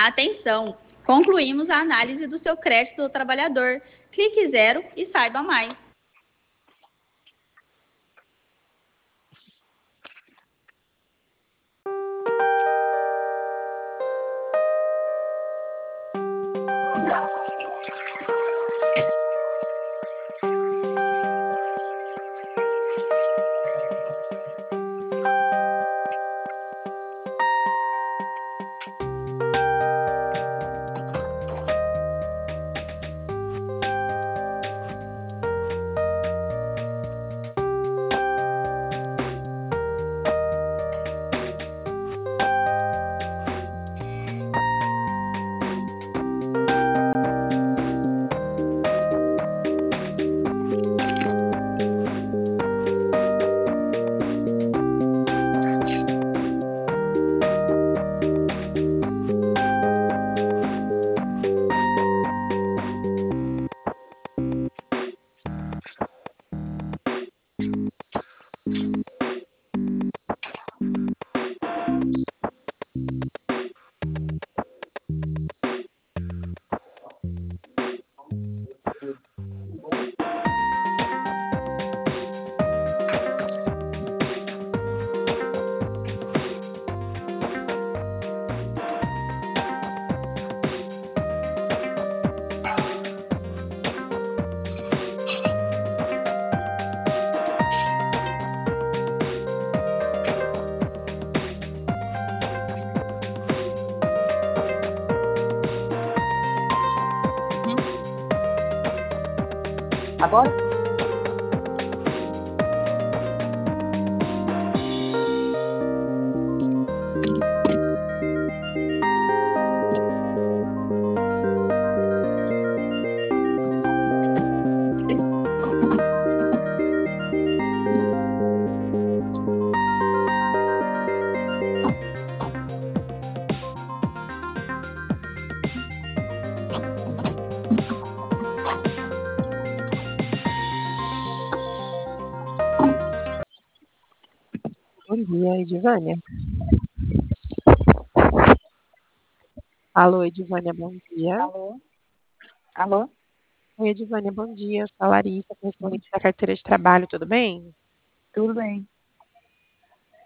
Atenção! Concluímos a análise do seu crédito do trabalhador. Clique 0 e saiba mais. Agora? Bom dia, Edivânia. Alô, Edivânia, bom dia. Alô? Alô? Oi, Edivânia, bom dia. Sou a Larissa, Bom correspondente dia. da carteira de trabalho, tudo bem? Tudo bem.